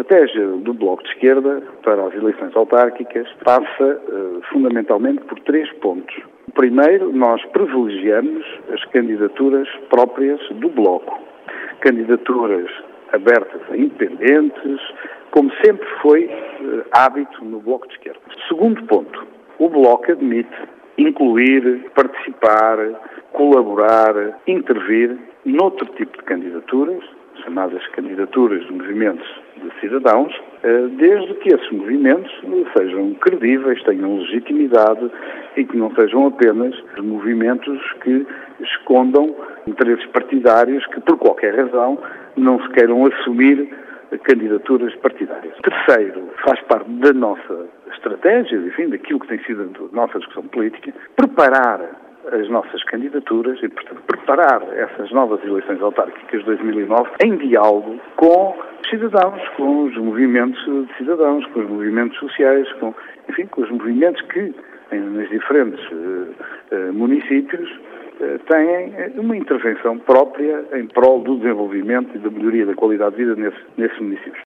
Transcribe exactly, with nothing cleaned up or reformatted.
estratégia do Bloco de Esquerda para as eleições autárquicas passa uh, fundamentalmente por três pontos. Primeiro, nós privilegiamos as candidaturas próprias do Bloco. Candidaturas abertas a independentes, como sempre foi uh, hábito no Bloco de Esquerda. Segundo ponto, o Bloco admite incluir, participar, colaborar, intervir noutro tipo de candidaturas, chamadas candidaturas de movimentos de cidadãos, desde que esses movimentos sejam credíveis, tenham legitimidade e que não sejam apenas movimentos que escondam interesses partidários que, por qualquer razão, não se queiram assumir candidaturas partidárias. Terceiro, faz parte da nossa estratégia, enfim, daquilo que tem sido a nossa discussão política, preparar as nossas candidaturas e, portanto, preparar essas novas eleições autárquicas de dois mil e nove em diálogo com os cidadãos, com os movimentos de cidadãos, com os movimentos sociais, com, enfim, com os movimentos que, nos diferentes uh, uh, municípios, uh, têm uma intervenção própria em prol do desenvolvimento e da melhoria da qualidade de vida nesses, nesses municípios.